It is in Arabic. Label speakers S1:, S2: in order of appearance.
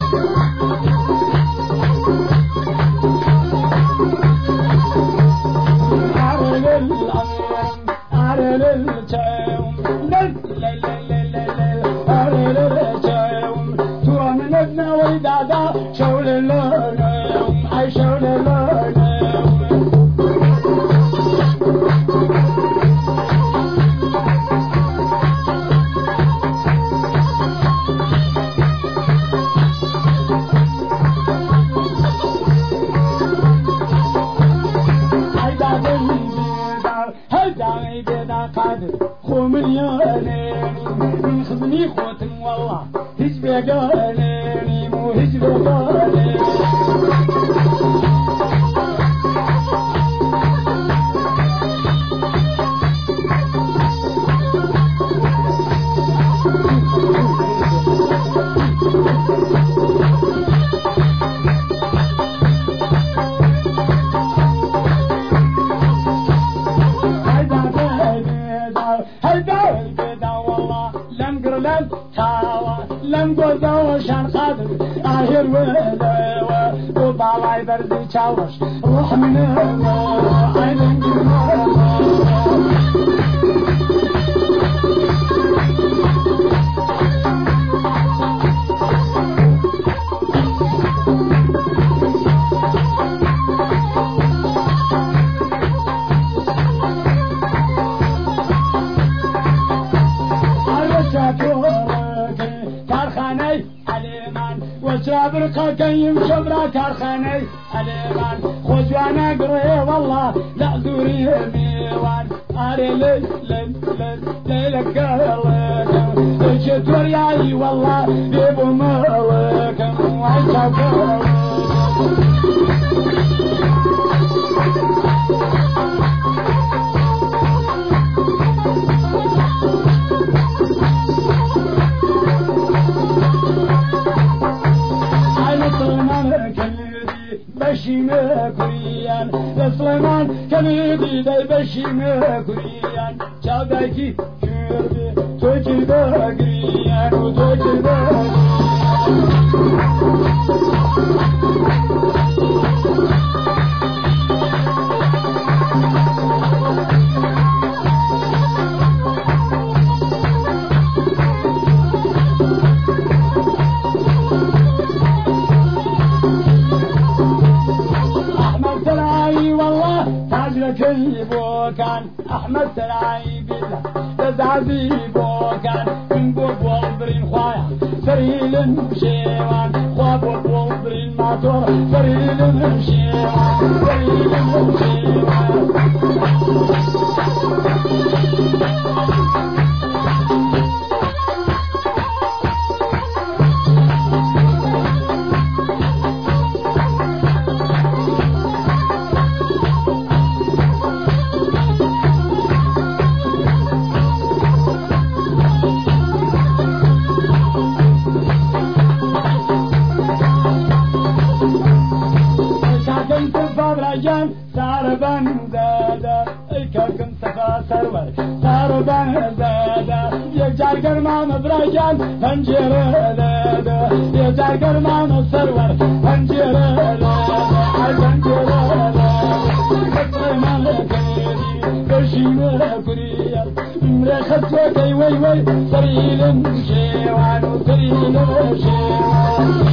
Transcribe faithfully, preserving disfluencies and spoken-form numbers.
S1: روح من عين برقة كيم شبرا كارخاني عليمان خوجوانا قريه والله لا زوري ميوان اري لي لي لي ليلك قالك اجت ورياي والله بيبو مالك وعيشك بشيمة كريان سليمان كميدي داي بشيمة كريان شاداكي كردي توجي باقريان وتوجي باقريان كان احمد سراي بالله تزعزي بوكان من بوب والبرين خوايا سريل مشيوان خواب والبرين ماتور سريل مشيوان سريل مشيوان ساربان زادا الكاكم سفا سرور ساربان زادا يجار قرمان براجان فنجر لادا يجار قرمان سرور فنجر لادا فنجر لادا كسرمان كريدي بشيم كريا مرخص وكي وي وي سريل شيوان سريل شيوان